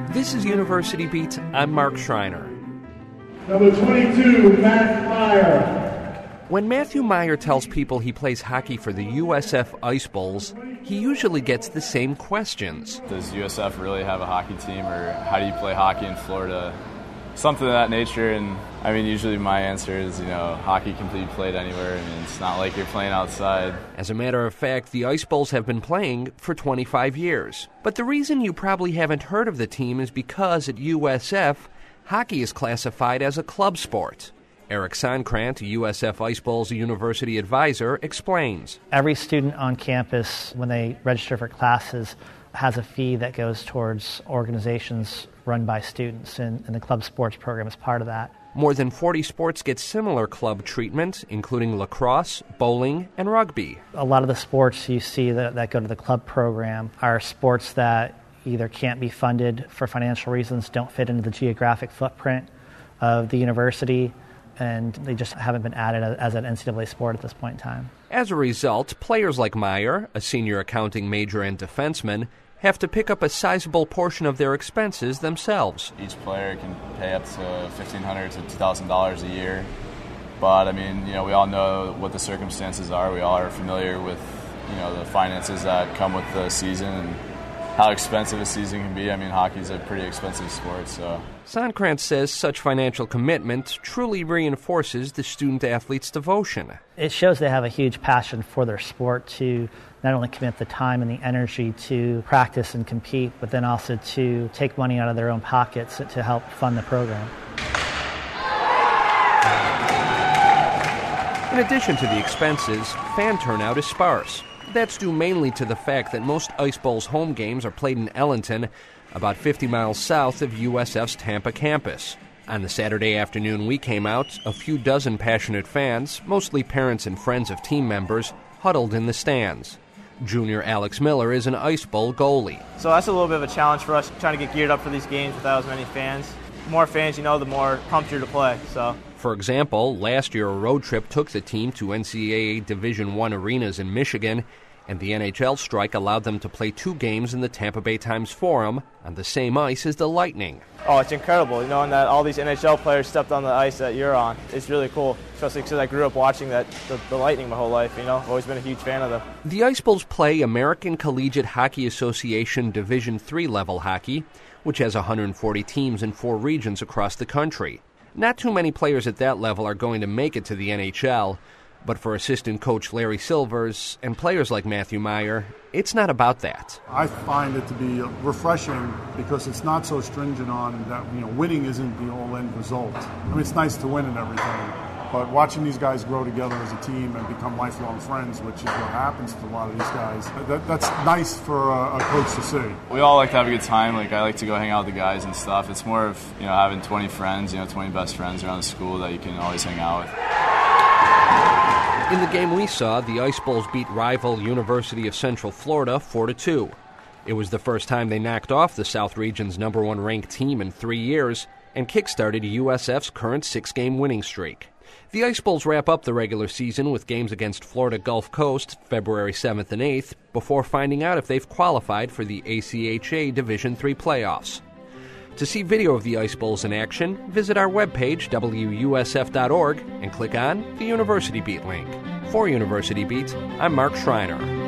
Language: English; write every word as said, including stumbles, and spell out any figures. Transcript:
This is University Beat. I'm Mark Schreiner. Number twenty-two, Matt Meyer. When Matthew Meyer tells people he plays hockey for the U S F Ice Bulls, he usually gets the same questions. Does U S F really have a hockey team, or how do you play hockey in Florida? Something of that nature, and I mean, usually my answer is, you know, hockey can be played anywhere. I mean, it's not like you're playing outside. As a matter of fact, the Ice Bulls have been playing for twenty-five years. But the reason you probably haven't heard of the team is because at U S F, hockey is classified as a club sport. Eric Sonkrant, a U S F Ice Bulls University advisor, explains. Every student on campus, when they register for classes, has a fee that goes towards organizations run by students, and, and the club sports program is part of that. More than forty sports get similar club treatment, including lacrosse, bowling, and rugby. A lot of the sports you see that, that go to the club program are sports that either can't be funded for financial reasons, don't fit into the geographic footprint of the university, and they just haven't been added as an N C double A sport at this point in time. As a result, players like Meyer, a senior accounting major and defenseman, have to pick up a sizable portion of their expenses themselves. Each player can pay up to fifteen hundred dollars to two thousand dollars a year. But, I mean, you know, we all know what the circumstances are. We all are familiar with, you know, the finances that come with the season and how expensive a season can be. I mean, hockey's a pretty expensive sport, so. Sonkrant says such financial commitment truly reinforces the student-athlete's devotion. It shows they have a huge passion for their sport to not only commit the time and the energy to practice and compete, but then also to take money out of their own pockets to help fund the program. In addition to the expenses, fan turnout is sparse. That's due mainly to the fact that most Ice Bulls home games are played in Ellington, about fifty miles south of U S F's Tampa campus. On the Saturday afternoon we came out, a few dozen passionate fans, mostly parents and friends of team members, huddled in the stands. Junior Alex Miller is an Ice Bull goalie. So that's a little bit of a challenge for us, trying to get geared up for these games without as many fans. The more fans you know, the more pumped you're to play. So. For example, last year a road trip took the team to N C double A Division One arenas in Michigan, and the N H L strike allowed them to play two games in the Tampa Bay Times Forum on the same ice as the Lightning. Oh, it's incredible, knowing that all these N H L players stepped on the ice that you're on. It's really cool, especially because I grew up watching that the, the Lightning my whole life, you know. I've always been a huge fan of them. The Ice Bulls play American Collegiate Hockey Association Division Three level hockey, which has one hundred forty teams in four regions across the country. Not too many players at that level are going to make it to the N H L, but for assistant coach Larry Silvers and players like Matthew Meyer, it's not about that. I find it to be refreshing because it's not so stringent on that, you know, winning isn't the all-end result. I mean, it's nice to win and everything, but watching these guys grow together as a team and become lifelong friends, which is what happens to a lot of these guys, that, that's nice for a, a coach to see. We all like to have a good time. Like, I like to go hang out with the guys and stuff. It's more of, you know, having twenty friends, you know, twenty best friends around the school that you can always hang out with. In the game we saw, the Ice Bulls beat rival University of Central Florida four to two. It was the first time they knocked off the South Region's number one ranked team in three years and kick-started U S F's current six-game winning streak. The Ice Bulls wrap up the regular season with games against Florida Gulf Coast February seventh and eighth before finding out if they've qualified for the A C H A Division three playoffs. To see video of the Ice Bulls in action, visit our webpage, W U S F dot org, and click on the University Beat link. For University Beat, I'm Mark Schreiner.